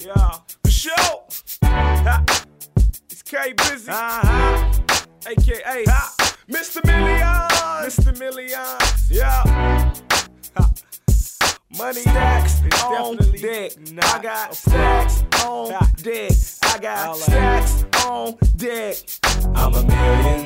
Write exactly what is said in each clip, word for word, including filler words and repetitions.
Yeah, for sure. Ha. It's K Busy, uh-huh. A K A ha. Mister Millions, Mister Millions, yeah. Ha. Money stacks on deck. I got stacks on deck. I got stacks on deck. I'm a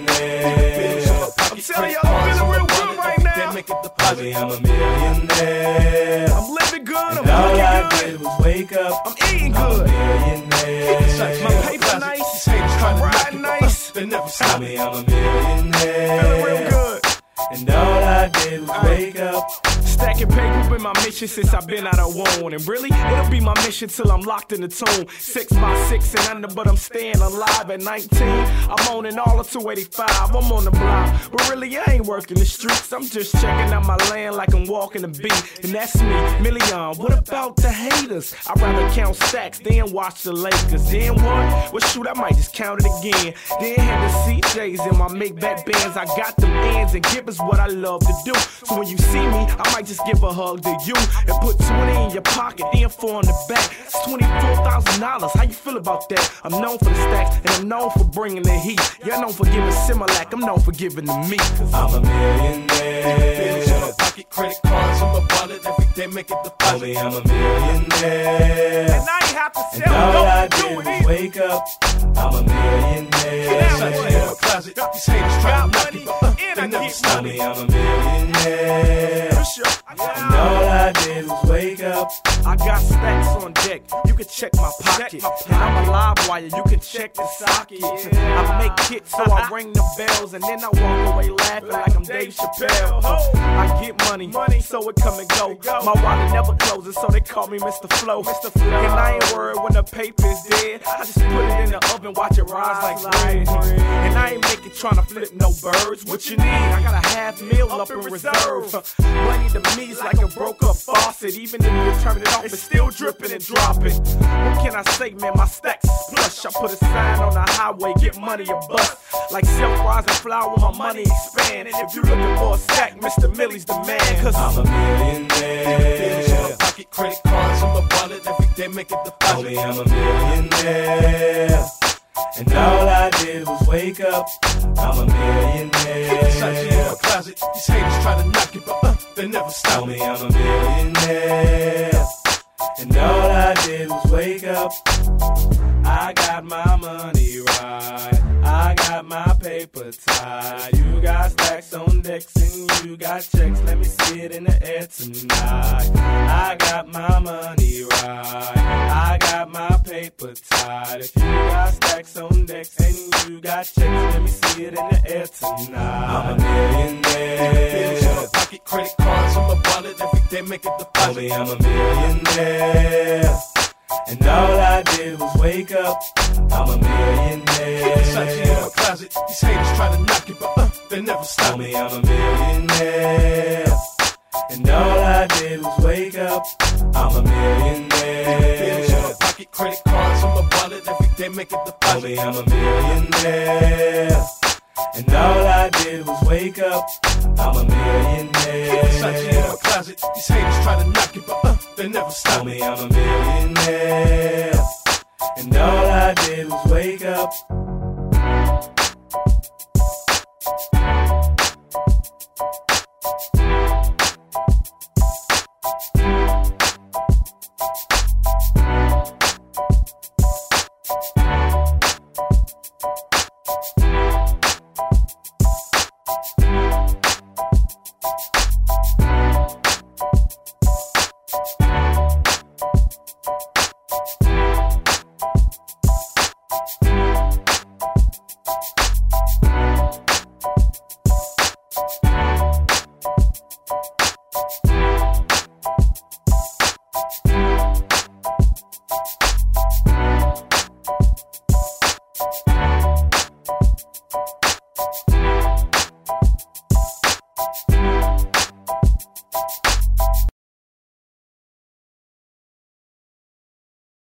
millionaire. I'm telling y'all, I'm feeling real good right now. Probably I'm a millionaire. I'm living good. I'm and all I looking did good. was wake up. I'm eating I'm good. a millionaire. My paper nice. I'm riding nice. They never stop me. I'm a millionaire. Feeling real good. And all I did was wake up. Stacking paper been my mission since I've been out of one. And really, it'll be my mission till I'm locked in the tomb. Six by six and under, but I'm staying alive at nineteen. I'm owning all of two eighty-five. I'm on the block, but really I ain't working the streets. I'm just checking out my land like I'm walking the beat. And that's me, Million. What about the haters? I'd rather count stacks than watch the Lakers. Then what? Well, shoot, I might just count it again. Then had the C Js in my make-back bands. I got them ends and give us what I love to do. So when you see me, I might just give a hug to you and put twenty in your pocket, then four on the back. It's twenty-four thousand dollars. How you feel about that? I'm known for the stacks and I'm known for bringing the heat. Y'all known for giving Similac. I'm known for giving the meat. I'm a millionaire. Pocket credit cards in my wallet every day, make it deposit. Only I'm a millionaire. And I ain't have to And sell all I no did do was it. wake up. I'm a millionaire. Yeah, closet. These haters trying to knock money you, but uh, and they I never get stop Only me. I'm a millionaire. For sure. And all I did was wake up. I got stacks on deck, you can check my pocket. And I'm a live wire, you can check the socket. I make hits, so I ring the bells. And then I walk away laughing like I'm Dave Chappelle. I get money, so it come and go. My wallet never closes, so they call me Mister Flow. And I ain't worried when the paper's dead. I just put it in the oven, watch it rise like bread. And I ain't making trying to flip no birds. What you need? I got a half meal up in reserve. Money to me's like a broke up faucet. Even if you turn it off, it's still dripping and dropping. What can I say, man? My stacks is plush. I put a sign on the highway, get money or bust. Like self-rising flower, my money expand. And if you looking for a stack, Mister Millie's the man. Cause I'm a millionaire. Pocket credit cards in my wallet every day, make it deposit. Only I'm a millionaire. And all I did was wake up. I'm a millionaire. In my closet. These haters try to knock you, but uh, they never stop Only me. I'm a millionaire. And all I did was wake up. I got my money right. I got my paper tied. You got stacks on decks and you got checks. Let me see it in the air tonight. I got my money right. I got my paper tied. If you got stacks on decks and you got checks, let me see it in the air tonight. I'm a millionaire. Pocket credit cards in my wallet every day, make it deposit. Only I'm a millionaire. And all I did was wake up. I'm a millionaire. In my closet. These haters try to knock you, but uh, they never stop Only me. I'm a millionaire. And all I did was wake up. I'm a millionaire. Pocket credit cards in my wallet every day, make it deposit. Only I'm a millionaire. And all I did was wake up. I'm a millionaire. In my closet. These haters try to knock you, but uh, they never stop me. Only I'm a millionaire. And all I did was wake up.